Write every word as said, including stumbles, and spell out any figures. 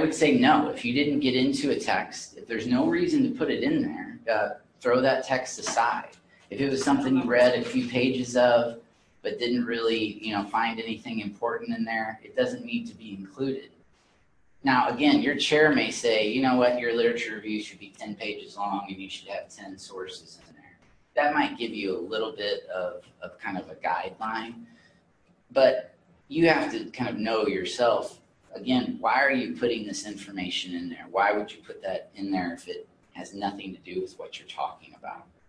would say no. If you didn't get into a text, if there's no reason to put it in there, uh, throw that text aside. If it was something you read a few pages of, but didn't really, you know, find anything important in there, it doesn't need to be included. Now, again, your chair may say, you know what, your literature review should be ten pages long and you should have ten sources in there. That might give you a little bit of, of kind of a guideline, but you have to kind of know yourself, again, why are you putting this information in there? Why would you put that in there if it has nothing to do with what you're talking about?